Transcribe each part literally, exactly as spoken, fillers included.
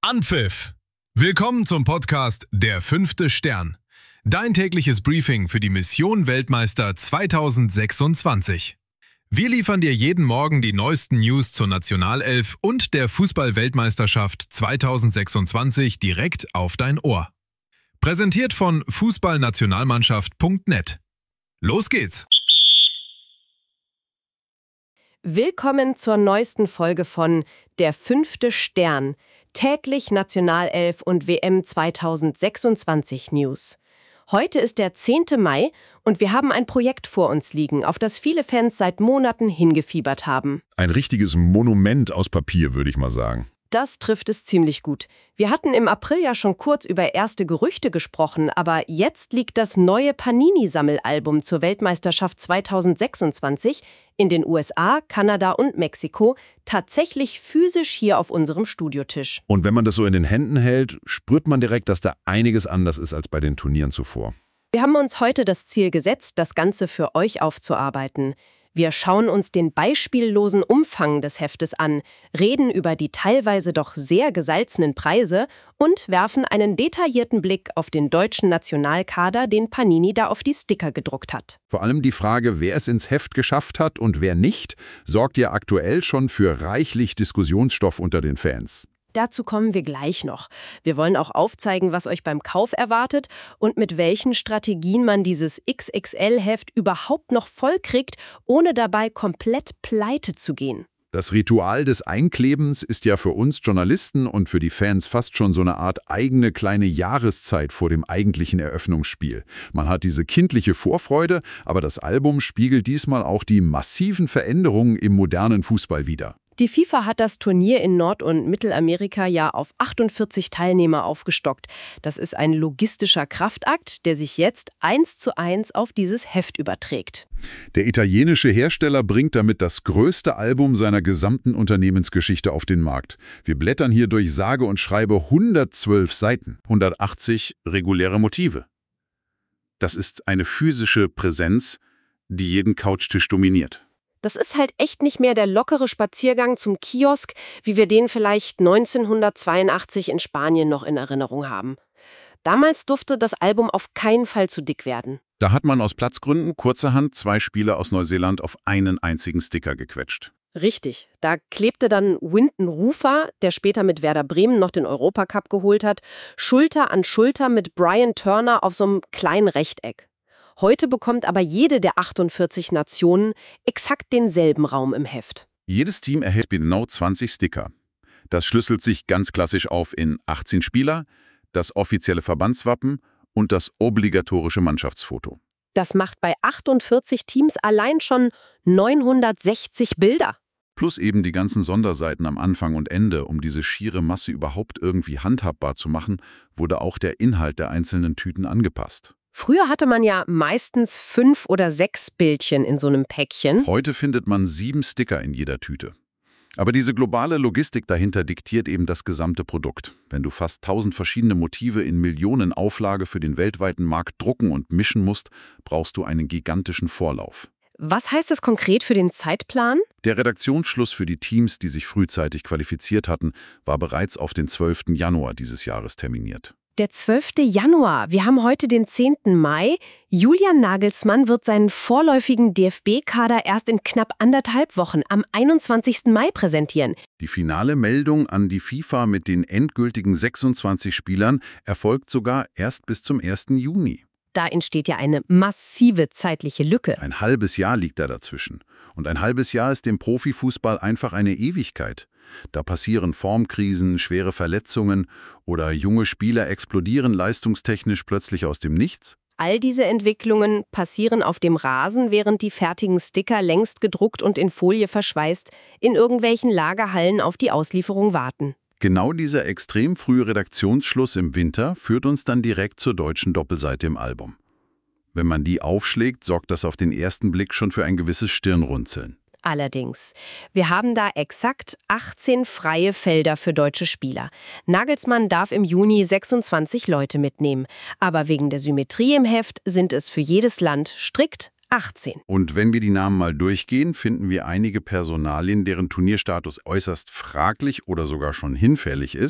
Anpfiff! Willkommen zum Podcast Der fünfte Stern. Dein tägliches Briefing für die Mission Weltmeister zweitausendsechsundzwanzig. Wir liefern dir jeden Morgen die neuesten News zur Nationalelf und der Fußball-Weltmeisterschaft zweitausendsechsundzwanzig direkt auf dein Ohr. Präsentiert von fußballnationalmannschaft punkt net. Los geht's! Willkommen zur neuesten Folge von Der fünfte Stern, täglich Nationalelf und W M zweitausendsechsundzwanzig News. Heute ist der zehnte Mai und wir haben ein Projekt vor uns liegen, auf das viele Fans seit Monaten hingefiebert haben. Ein richtiges Monument aus Papier, würde ich mal sagen. Das trifft es ziemlich gut. Wir hatten im April ja schon kurz über erste Gerüchte gesprochen, aber jetzt liegt das neue Panini-Sammelalbum zur Weltmeisterschaft zweitausendsechsundzwanzig in den U S A, Kanada und Mexiko tatsächlich physisch hier auf unserem Studiotisch. Und wenn man das so in den Händen hält, spürt man direkt, dass da einiges anders ist als bei den Turnieren zuvor. Wir haben uns heute das Ziel gesetzt, das Ganze für euch aufzuarbeiten. Wir schauen uns den beispiellosen Umfang des Heftes an, reden über die teilweise doch sehr gesalzenen Preise und werfen einen detaillierten Blick auf den deutschen Nationalkader, den Panini da auf die Sticker gedruckt hat. Vor allem die Frage, wer es ins Heft geschafft hat und wer nicht, sorgt ja aktuell schon für reichlich Diskussionsstoff unter den Fans. Dazu kommen wir gleich noch. Wir wollen auch aufzeigen, was euch beim Kauf erwartet und mit welchen Strategien man dieses X X L-Heft überhaupt noch vollkriegt, ohne dabei komplett pleite zu gehen. Das Ritual des Einklebens ist ja für uns Journalisten und für die Fans fast schon so eine Art eigene kleine Jahreszeit vor dem eigentlichen Eröffnungsspiel. Man hat diese kindliche Vorfreude, aber das Album spiegelt diesmal auch die massiven Veränderungen im modernen Fußball wider. Die FIFA hat das Turnier in Nord- und Mittelamerika ja auf achtundvierzig Teilnehmer aufgestockt. Das ist ein logistischer Kraftakt, der sich jetzt eins zu eins auf dieses Heft überträgt. Der italienische Hersteller bringt damit das größte Album seiner gesamten Unternehmensgeschichte auf den Markt. Wir blättern hier durch sage und schreibe hundertzwölf Seiten, hundertachtzig reguläre Motive. Das ist eine physische Präsenz, die jeden Couchtisch dominiert. Das ist halt echt nicht mehr der lockere Spaziergang zum Kiosk, wie wir den vielleicht neunzehnhundertzweiundachtzig in Spanien noch in Erinnerung haben. Damals durfte das Album auf keinen Fall zu dick werden. Da hat man aus Platzgründen kurzerhand zwei Spieler aus Neuseeland auf einen einzigen Sticker gequetscht. Richtig, da klebte dann Winton Rufer, der später mit Werder Bremen noch den Europacup geholt hat, Schulter an Schulter mit Brian Turner auf so einem kleinen Rechteck. Heute bekommt aber jede der achtundvierzig Nationen exakt denselben Raum im Heft. Jedes Team erhält genau zwanzig Sticker. Das schlüsselt sich ganz klassisch auf in achtzehn Spieler, das offizielle Verbandswappen und das obligatorische Mannschaftsfoto. Das macht bei achtundvierzig Teams allein schon neunhundertsechzig Bilder. Plus eben die ganzen Sonderseiten am Anfang und Ende, um diese schiere Masse überhaupt irgendwie handhabbar zu machen, wurde auch der Inhalt der einzelnen Tüten angepasst. Früher hatte man ja meistens fünf oder sechs Bildchen in so einem Päckchen. Heute findet man sieben Sticker in jeder Tüte. Aber diese globale Logistik dahinter diktiert eben das gesamte Produkt. Wenn du fast tausend verschiedene Motive in Millionen Auflage für den weltweiten Markt drucken und mischen musst, brauchst du einen gigantischen Vorlauf. Was heißt das konkret für den Zeitplan? Der Redaktionsschluss für die Teams, die sich frühzeitig qualifiziert hatten, war bereits auf den zwölften Januar dieses Jahres terminiert. Der zwölfte Januar. Wir haben heute den zehnten Mai. Julian Nagelsmann wird seinen vorläufigen D F B-Kader erst in knapp anderthalb Wochen am einundzwanzigsten Mai präsentieren. Die finale Meldung an die FIFA mit den endgültigen sechsundzwanzig Spielern erfolgt sogar erst bis zum ersten Juni. Da entsteht ja eine massive zeitliche Lücke. Ein halbes Jahr liegt da dazwischen. Und ein halbes Jahr ist dem Profifußball einfach eine Ewigkeit. Da passieren Formkrisen, schwere Verletzungen oder junge Spieler explodieren leistungstechnisch plötzlich aus dem Nichts. All diese Entwicklungen passieren auf dem Rasen, während die fertigen Sticker längst gedruckt und in Folie verschweißt in irgendwelchen Lagerhallen auf die Auslieferung warten. Genau dieser extrem frühe Redaktionsschluss im Winter führt uns dann direkt zur deutschen Doppelseite im Album. Wenn man die aufschlägt, sorgt das auf den ersten Blick schon für ein gewisses Stirnrunzeln. Allerdings, wir haben da exakt achtzehn freie Felder für deutsche Spieler. Nagelsmann darf im Juni sechsundzwanzig Leute mitnehmen, aber wegen der Symmetrie im Heft sind es für jedes Land strikt achtzehn. Und wenn wir die Namen mal durchgehen, finden wir einige Personalien, deren Turnierstatus äußerst fraglich oder sogar schon hinfällig ist.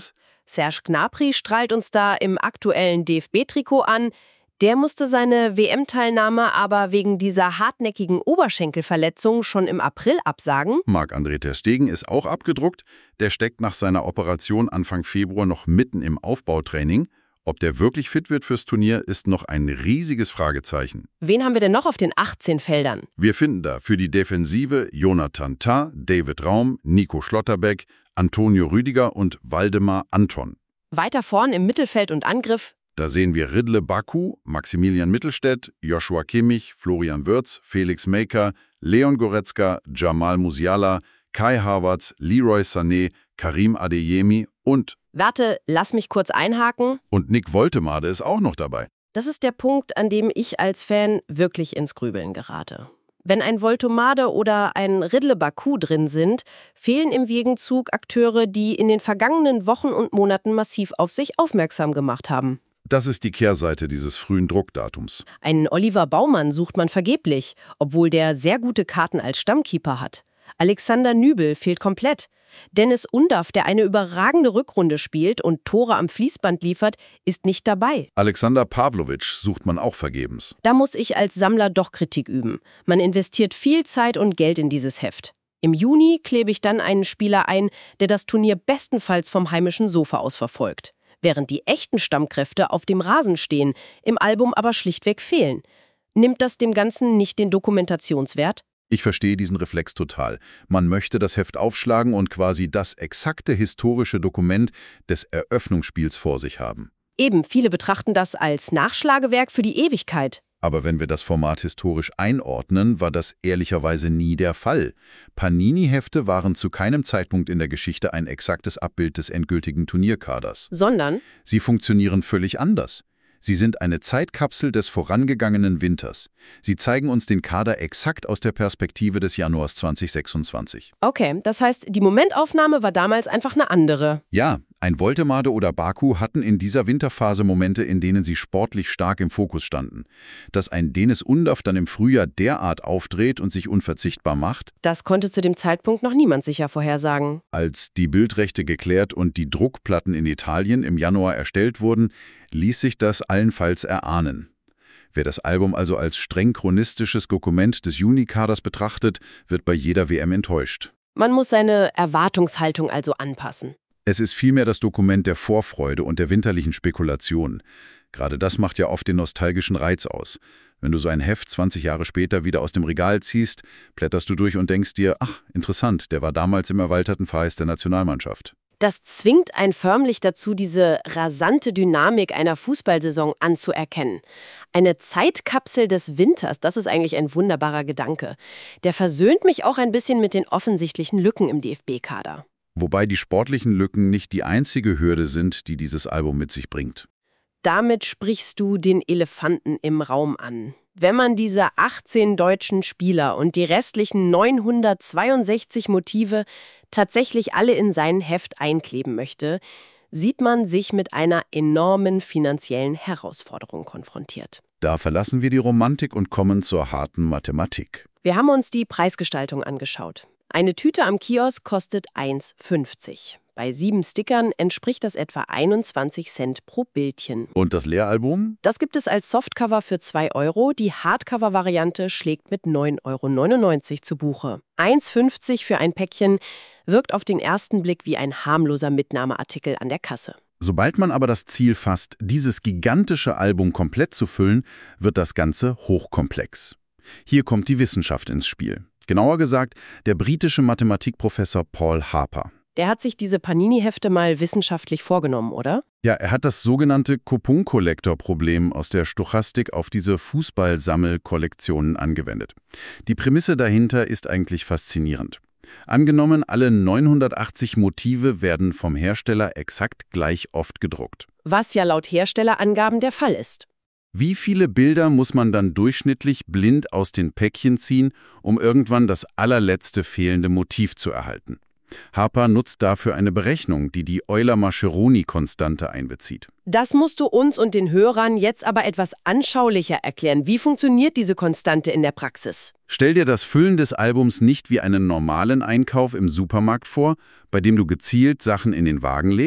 Serge Gnabry strahlt uns da im aktuellen D F B-Trikot an. Der musste seine W M-Teilnahme aber wegen dieser hartnäckigen Oberschenkelverletzung schon im April absagen. Marc-André ter Stegen ist auch abgedruckt. Der steckt nach seiner Operation Anfang Februar noch mitten im Aufbautraining. Ob der wirklich fit wird fürs Turnier, ist noch ein riesiges Fragezeichen. Wen haben wir denn noch auf den achtzehn Feldern? Wir finden da für die Defensive Jonathan Tah, David Raum, Nico Schlotterbeck, Antonio Rüdiger und Waldemar Anton. Weiter vorn im Mittelfeld und Angriff. Da sehen wir Ridle Baku, Maximilian Mittelstädt, Joshua Kimmich, Florian Wirtz, Felix Maker, Leon Goretzka, Jamal Musiala, Kai Havertz, Leroy Sané, Karim Adeyemi und... Warte, lass mich kurz einhaken. Und Nick Woltemade ist auch noch dabei. Das ist der Punkt, an dem ich als Fan wirklich ins Grübeln gerate. Wenn ein Woltemade oder ein Ridle Baku drin sind, fehlen im Gegenzug Akteure, die in den vergangenen Wochen und Monaten massiv auf sich aufmerksam gemacht haben. Das ist die Kehrseite dieses frühen Druckdatums. Einen Oliver Baumann sucht man vergeblich, obwohl der sehr gute Karten als Stammkeeper hat. Alexander Nübel fehlt komplett. Dennis Undaff, der eine überragende Rückrunde spielt und Tore am Fließband liefert, ist nicht dabei. Alexander Pavlovic sucht man auch vergebens. Da muss ich als Sammler doch Kritik üben. Man investiert viel Zeit und Geld in dieses Heft. Im Juni klebe ich dann einen Spieler ein, der das Turnier bestenfalls vom heimischen Sofa aus verfolgt. Während die echten Stammkräfte auf dem Rasen stehen, im Album aber schlichtweg fehlen. Nimmt das dem Ganzen nicht den Dokumentationswert? Ich verstehe diesen Reflex total. Man möchte das Heft aufschlagen und quasi das exakte historische Dokument des Eröffnungsspiels vor sich haben. Eben, viele betrachten das als Nachschlagewerk für die Ewigkeit. Aber wenn wir das Format historisch einordnen, war das ehrlicherweise nie der Fall. Panini-Hefte waren zu keinem Zeitpunkt in der Geschichte ein exaktes Abbild des endgültigen Turnierkaders. Sondern? Sie funktionieren völlig anders. Sie sind eine Zeitkapsel des vorangegangenen Winters. Sie zeigen uns den Kader exakt aus der Perspektive des Januars zweitausendsechsundzwanzig. Okay, das heißt, die Momentaufnahme war damals einfach eine andere. Ja, ein Woltemade oder Baku hatten in dieser Winterphase Momente, in denen sie sportlich stark im Fokus standen. Dass ein Dennis Undaff dann im Frühjahr derart aufdreht und sich unverzichtbar macht? Das konnte zu dem Zeitpunkt noch niemand sicher vorhersagen. Als die Bildrechte geklärt und die Druckplatten in Italien im Januar erstellt wurden, ließ sich das allenfalls erahnen. Wer das Album also als streng chronistisches Dokument des Junikaders betrachtet, wird bei jeder W M enttäuscht. Man muss seine Erwartungshaltung also anpassen. Es ist vielmehr das Dokument der Vorfreude und der winterlichen Spekulation. Gerade das macht ja oft den nostalgischen Reiz aus. Wenn du so ein Heft zwanzig Jahre später wieder aus dem Regal ziehst, blätterst du durch und denkst dir, ach, interessant, der war damals im erweiterten Verheiß der Nationalmannschaft. Das zwingt einen förmlich dazu, diese rasante Dynamik einer Fußballsaison anzuerkennen. Eine Zeitkapsel des Winters, das ist eigentlich ein wunderbarer Gedanke. Der versöhnt mich auch ein bisschen mit den offensichtlichen Lücken im D F B-Kader. Wobei die sportlichen Lücken nicht die einzige Hürde sind, die dieses Album mit sich bringt. Damit sprichst du den Elefanten im Raum an. Wenn man diese achtzehn deutschen Spieler und die restlichen neunhundertzweiundsechzig Motive tatsächlich alle in sein Heft einkleben möchte, sieht man sich mit einer enormen finanziellen Herausforderung konfrontiert. Da verlassen wir die Romantik und kommen zur harten Mathematik. Wir haben uns die Preisgestaltung angeschaut. Eine Tüte am Kiosk kostet eins fünfzig. Bei sieben Stickern entspricht das etwa einundzwanzig Cent pro Bildchen. Und das Lehralbum? Das gibt es als Softcover für zwei Euro. Die Hardcover-Variante schlägt mit neun Euro neunundneunzig zu Buche. eins fünfzig für ein Päckchen wirkt auf den ersten Blick wie ein harmloser Mitnahmeartikel an der Kasse. Sobald man aber das Ziel fasst, dieses gigantische Album komplett zu füllen, wird das Ganze hochkomplex. Hier kommt die Wissenschaft ins Spiel. Genauer gesagt, der britische Mathematikprofessor Paul Harper. Der hat sich diese Panini-Hefte mal wissenschaftlich vorgenommen, oder? Ja, er hat das sogenannte Coupon-Kollektor-Problem aus der Stochastik auf diese Fußballsammelkollektionen angewendet. Die Prämisse dahinter ist eigentlich faszinierend. Angenommen, alle neunhundertachtzig Motive werden vom Hersteller exakt gleich oft gedruckt. Was ja laut Herstellerangaben der Fall ist. Wie viele Bilder muss man dann durchschnittlich blind aus den Päckchen ziehen, um irgendwann das allerletzte fehlende Motiv zu erhalten? Harper nutzt dafür eine Berechnung, die die Euler-Mascheroni-Konstante einbezieht. Das musst du uns und den Hörern jetzt aber etwas anschaulicher erklären. Wie funktioniert diese Konstante in der Praxis? Stell dir das Füllen des Albums nicht wie einen normalen Einkauf im Supermarkt vor, bei dem du gezielt Sachen in den Wagen legst.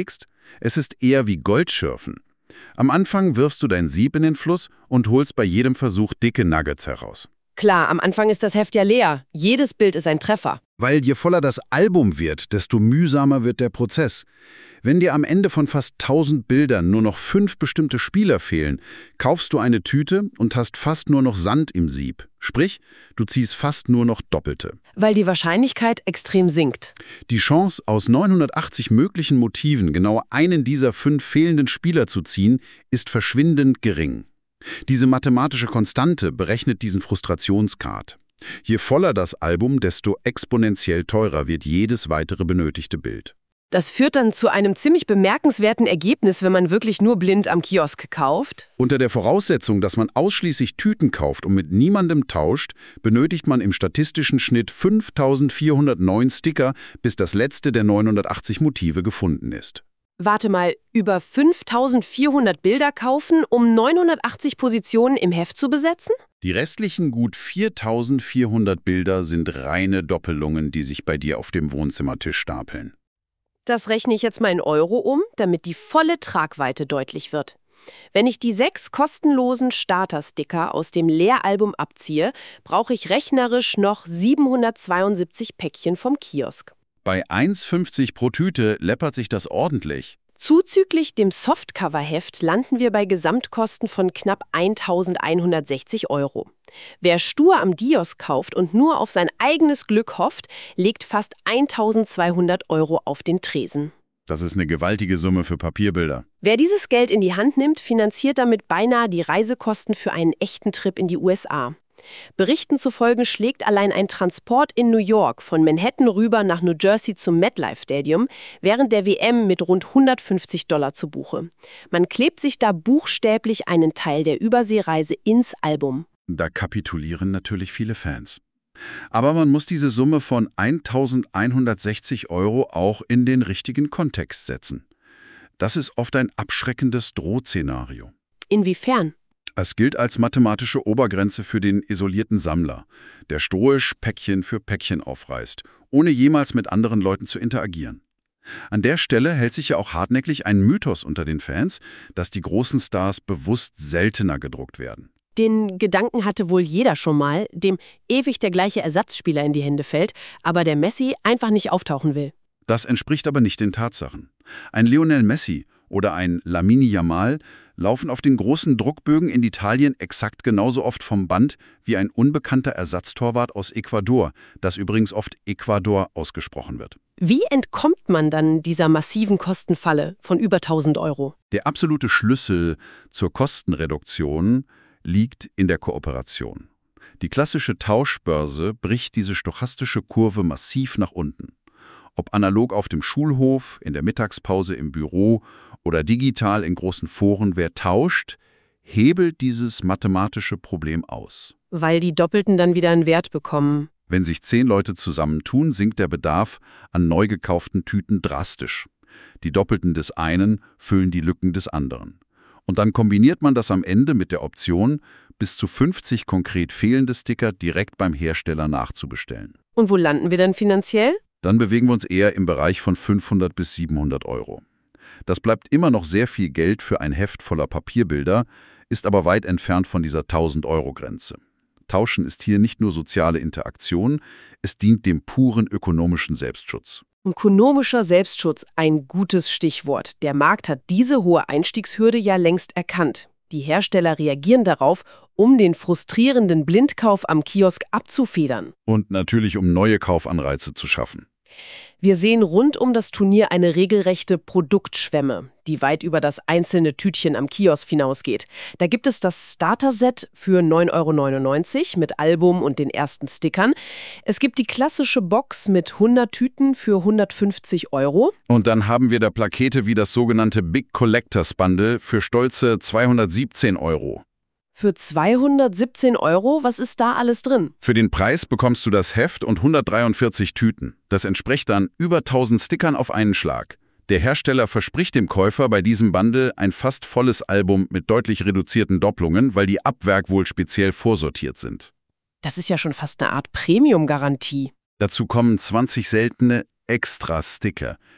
Es ist eher wie Goldschürfen. Am Anfang wirfst du dein Sieb in den Fluss und holst bei jedem Versuch dicke Nuggets heraus. Klar, am Anfang ist das Heft ja leer. Jedes Bild ist ein Treffer. Weil je voller das Album wird, desto mühsamer wird der Prozess. Wenn dir am Ende von fast tausend Bildern nur noch fünf bestimmte Spieler fehlen, kaufst du eine Tüte und hast fast nur noch Sand im Sieb. Sprich, du ziehst fast nur noch Doppelte. Weil die Wahrscheinlichkeit extrem sinkt. Die Chance, aus neunhundertachtzig möglichen Motiven genau einen dieser fünf fehlenden Spieler zu ziehen, ist verschwindend gering. Diese mathematische Konstante berechnet diesen Frustrationsgrad. Je voller das Album, desto exponentiell teurer wird jedes weitere benötigte Bild. Das führt dann zu einem ziemlich bemerkenswerten Ergebnis, wenn man wirklich nur blind am Kiosk kauft. Unter der Voraussetzung, dass man ausschließlich Tüten kauft und mit niemandem tauscht, benötigt man im statistischen Schnitt fünftausendvierhundertneun Sticker, bis das letzte der neunhundertachtzig Motive gefunden ist. Warte mal, über fünftausendvierhundert Bilder kaufen, um neunhundertachtzig Positionen im Heft zu besetzen? Die restlichen gut viertausendvierhundert Bilder sind reine Doppelungen, die sich bei dir auf dem Wohnzimmertisch stapeln. Das rechne ich jetzt mal in Euro um, damit die volle Tragweite deutlich wird. Wenn ich die sechs kostenlosen Starter-Sticker aus dem Leeralbum abziehe, brauche ich rechnerisch noch siebenhundertzweiundsiebzig Päckchen vom Kiosk. Bei eins fünfzig pro Tüte läppert sich das ordentlich. Zuzüglich dem Softcover-Heft landen wir bei Gesamtkosten von knapp eintausendeinhundertsechzig Euro. Wer stur am Dios kauft und nur auf sein eigenes Glück hofft, legt fast eintausendzweihundert Euro auf den Tresen. Das ist eine gewaltige Summe für Papierbilder. Wer dieses Geld in die Hand nimmt, finanziert damit beinahe die Reisekosten für einen echten Trip in die U S A. Berichten zufolge schlägt allein ein Transport in New York von Manhattan rüber nach New Jersey zum MetLife Stadium während der W M mit rund hundertfünfzig Dollar zu Buche. Man klebt sich da buchstäblich einen Teil der Überseereise ins Album. Da kapitulieren natürlich viele Fans. Aber man muss diese Summe von eintausendeinhundertsechzig Euro auch in den richtigen Kontext setzen. Das ist oft ein abschreckendes Drohszenario. Inwiefern? Es gilt als mathematische Obergrenze für den isolierten Sammler, der stoisch Päckchen für Päckchen aufreißt, ohne jemals mit anderen Leuten zu interagieren. An der Stelle hält sich ja auch hartnäckig ein Mythos unter den Fans, dass die großen Stars bewusst seltener gedruckt werden. Den Gedanken hatte wohl jeder schon mal, dem ewig der gleiche Ersatzspieler in die Hände fällt, aber der Messi einfach nicht auftauchen will. Das entspricht aber nicht den Tatsachen. Ein Lionel Messi oder ein Lamine Yamal laufen auf den großen Druckbögen in Italien exakt genauso oft vom Band wie ein unbekannter Ersatztorwart aus Ecuador, das übrigens oft Ecuador ausgesprochen wird. Wie entkommt man dann dieser massiven Kostenfalle von über tausend Euro? Der absolute Schlüssel zur Kostenreduktion liegt in der Kooperation. Die klassische Tauschbörse bricht diese stochastische Kurve massiv nach unten. Ob analog auf dem Schulhof, in der Mittagspause im Büro oder digital in großen Foren, wer tauscht, hebelt dieses mathematische Problem aus. Weil die Doppelten dann wieder einen Wert bekommen. Wenn sich zehn Leute zusammentun, sinkt der Bedarf an neu gekauften Tüten drastisch. Die Doppelten des einen füllen die Lücken des anderen. Und dann kombiniert man das am Ende mit der Option, bis zu fünfzig konkret fehlende Sticker direkt beim Hersteller nachzubestellen. Und wo landen wir dann finanziell? Dann bewegen wir uns eher im Bereich von fünfhundert bis siebenhundert Euro. Das bleibt immer noch sehr viel Geld für ein Heft voller Papierbilder, ist aber weit entfernt von dieser tausend-Euro-Grenze. Tauschen ist hier nicht nur soziale Interaktion, es dient dem puren ökonomischen Selbstschutz. Ökonomischer Selbstschutz, ein gutes Stichwort. Der Markt hat diese hohe Einstiegshürde ja längst erkannt. Die Hersteller reagieren darauf, um den frustrierenden Blindkauf am Kiosk abzufedern. Und natürlich, um neue Kaufanreize zu schaffen. Wir sehen rund um das Turnier eine regelrechte Produktschwemme, die weit über das einzelne Tütchen am Kiosk hinausgeht. Da gibt es das Starter-Set für neun Euro neunundneunzig mit Album und den ersten Stickern. Es gibt die klassische Box mit hundert Tüten für hundertfünfzig Euro. Und dann haben wir da Pakete wie das sogenannte Big Collectors Bundle für stolze zweihundertsiebzehn Euro. Für zweihundertsiebzehn Euro, was ist da alles drin? Für den Preis bekommst du das Heft und hundertdreiundvierzig Tüten. Das entspricht dann über tausend Stickern auf einen Schlag. Der Hersteller verspricht dem Käufer bei diesem Bundle ein fast volles Album mit deutlich reduzierten Doppelungen, weil die ab Werk wohl speziell vorsortiert sind. Das ist ja schon fast eine Art Premium-Garantie. Dazu kommen zwanzig seltene Extra-Sticker.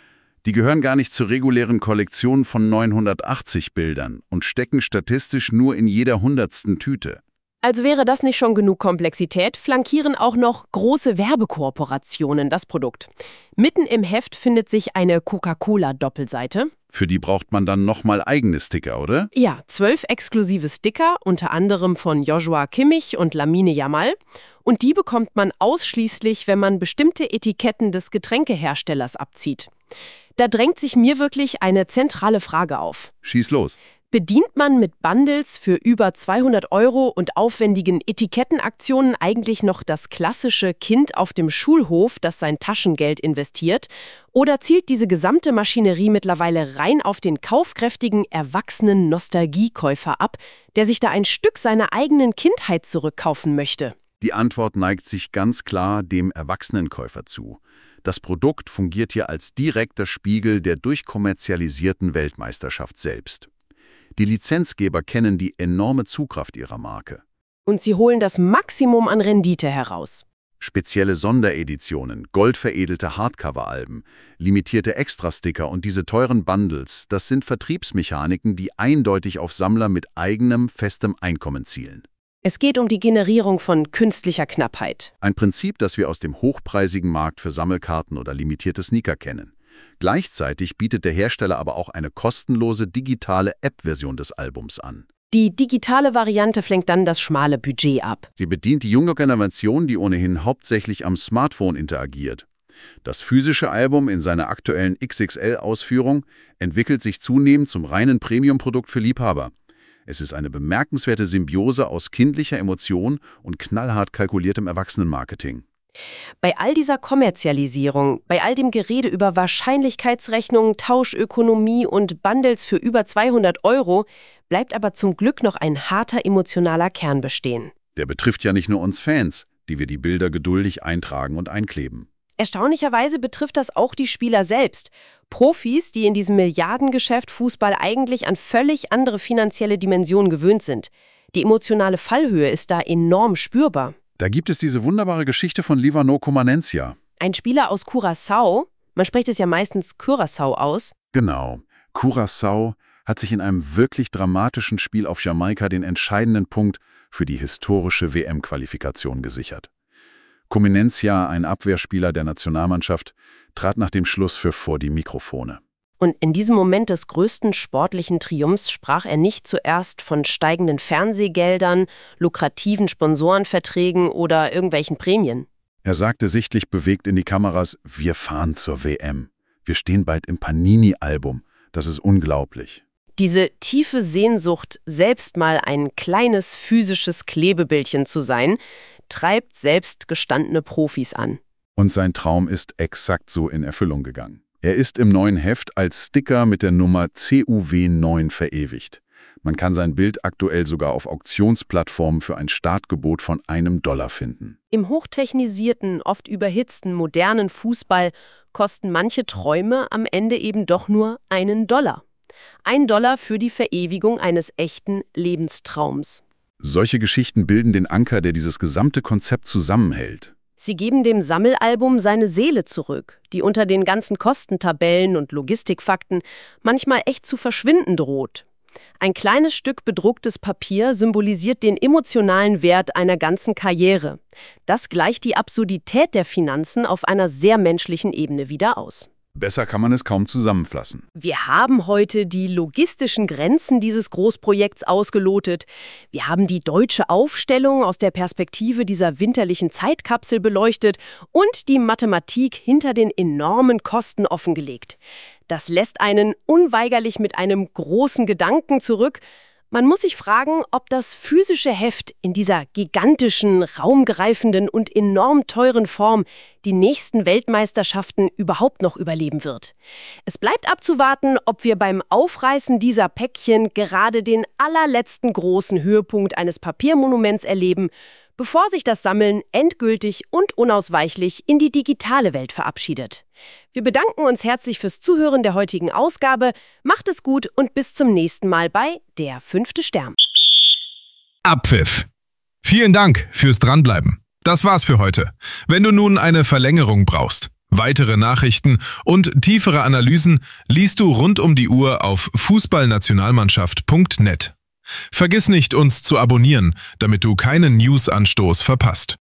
Die gehören gar nicht zur regulären Kollektion von neunhundertachtzig Bildern und stecken statistisch nur in jeder hundertsten Tüte. Also wäre das nicht schon genug Komplexität, flankieren auch noch große Werbekooperationen das Produkt. Mitten im Heft findet sich eine Coca-Cola-Doppelseite. Für die braucht man dann nochmal eigene Sticker, oder? Ja, zwölf exklusive Sticker, unter anderem von Joshua Kimmich und Lamine Yamal. Und die bekommt man ausschließlich, wenn man bestimmte Etiketten des Getränkeherstellers abzieht. Da drängt sich mir wirklich eine zentrale Frage auf. Schieß los. Bedient man mit Bundles für über zweihundert Euro und aufwendigen Etikettenaktionen eigentlich noch das klassische Kind auf dem Schulhof, das sein Taschengeld investiert? Oder zielt diese gesamte Maschinerie mittlerweile rein auf den kaufkräftigen, erwachsenen Nostalgiekäufer ab, der sich da ein Stück seiner eigenen Kindheit zurückkaufen möchte? Die Antwort neigt sich ganz klar dem Erwachsenenkäufer zu. Das Produkt fungiert hier als direkter Spiegel der durchkommerzialisierten Weltmeisterschaft selbst. Die Lizenzgeber kennen die enorme Zugkraft ihrer Marke. Und sie holen das Maximum an Rendite heraus. Spezielle Sondereditionen, goldveredelte Hardcover-Alben, limitierte Extrasticker und diese teuren Bundles, das sind Vertriebsmechaniken, die eindeutig auf Sammler mit eigenem, festem Einkommen zielen. Es geht um die Generierung von künstlicher Knappheit. Ein Prinzip, das wir aus dem hochpreisigen Markt für Sammelkarten oder limitierte Sneaker kennen. Gleichzeitig bietet der Hersteller aber auch eine kostenlose digitale App-Version des Albums an. Die digitale Variante flenkt dann das schmale Budget ab. Sie bedient die junge Generation, die ohnehin hauptsächlich am Smartphone interagiert. Das physische Album in seiner aktuellen X X L-Ausführung entwickelt sich zunehmend zum reinen Premium-Produkt für Liebhaber. Es ist eine bemerkenswerte Symbiose aus kindlicher Emotion und knallhart kalkuliertem Erwachsenenmarketing. Bei all dieser Kommerzialisierung, bei all dem Gerede über Wahrscheinlichkeitsrechnungen, Tauschökonomie und Bundles für über zweihundert Euro, bleibt aber zum Glück noch ein harter emotionaler Kern bestehen. Der betrifft ja nicht nur uns Fans, die wir die Bilder geduldig eintragen und einkleben. Erstaunlicherweise betrifft das auch die Spieler selbst. Profis, die in diesem Milliardengeschäft Fußball eigentlich an völlig andere finanzielle Dimensionen gewöhnt sind. Die emotionale Fallhöhe ist da enorm spürbar. Da gibt es diese wunderbare Geschichte von Livano Comanensia. Ein Spieler aus Curaçao, man spricht es ja meistens Curaçao aus. Genau. Curaçao hat sich in einem wirklich dramatischen Spiel auf Jamaika den entscheidenden Punkt für die historische W M-Qualifikation gesichert. Comanensia, ein Abwehrspieler der Nationalmannschaft, trat nach dem Schluss für vor die Mikrofone. Und in diesem Moment des größten sportlichen Triumphs sprach er nicht zuerst von steigenden Fernsehgeldern, lukrativen Sponsorenverträgen oder irgendwelchen Prämien. Er sagte sichtlich bewegt in die Kameras, wir fahren zur W M. Wir stehen bald im Panini-Album. Das ist unglaublich. Diese tiefe Sehnsucht, selbst mal ein kleines physisches Klebebildchen zu sein, treibt selbst gestandene Profis an. Und sein Traum ist exakt so in Erfüllung gegangen. Er ist im neuen Heft als Sticker mit der Nummer C U W neun verewigt. Man kann sein Bild aktuell sogar auf Auktionsplattformen für ein Startgebot von einem Dollar finden. Im hochtechnisierten, oft überhitzten, modernen Fußball kosten manche Träume am Ende eben doch nur einen Dollar. Ein Dollar für die Verewigung eines echten Lebenstraums. Solche Geschichten bilden den Anker, der dieses gesamte Konzept zusammenhält. Sie geben dem Sammelalbum seine Seele zurück, die unter den ganzen Kostentabellen und Logistikfakten manchmal echt zu verschwinden droht. Ein kleines Stück bedrucktes Papier symbolisiert den emotionalen Wert einer ganzen Karriere. Das gleicht die Absurdität der Finanzen auf einer sehr menschlichen Ebene wieder aus. Besser kann man es kaum zusammenfassen. Wir haben heute die logistischen Grenzen dieses Großprojekts ausgelotet. Wir haben die deutsche Aufstellung aus der Perspektive dieser winterlichen Zeitkapsel beleuchtet und die Mathematik hinter den enormen Kosten offengelegt. Das lässt einen unweigerlich mit einem großen Gedanken zurück. Man muss sich fragen, ob das physische Heft in dieser gigantischen, raumgreifenden und enorm teuren Form die nächsten Weltmeisterschaften überhaupt noch überleben wird. Es bleibt abzuwarten, ob wir beim Aufreißen dieser Päckchen gerade den allerletzten großen Höhepunkt eines Papiermonuments erleben, bevor sich das Sammeln endgültig und unausweichlich in die digitale Welt verabschiedet. Wir bedanken uns herzlich fürs Zuhören der heutigen Ausgabe. Macht es gut und bis zum nächsten Mal bei Der fünfte Stern. Abpfiff. Vielen Dank fürs Dranbleiben. Das war's für heute. Wenn du nun eine Verlängerung brauchst, Weitere Nachrichten und tiefere Analysen liest du rund um die Uhr auf fußballnationalmannschaft punkt net. Vergiss nicht, uns zu abonnieren, damit du keinen News-Anstoß verpasst.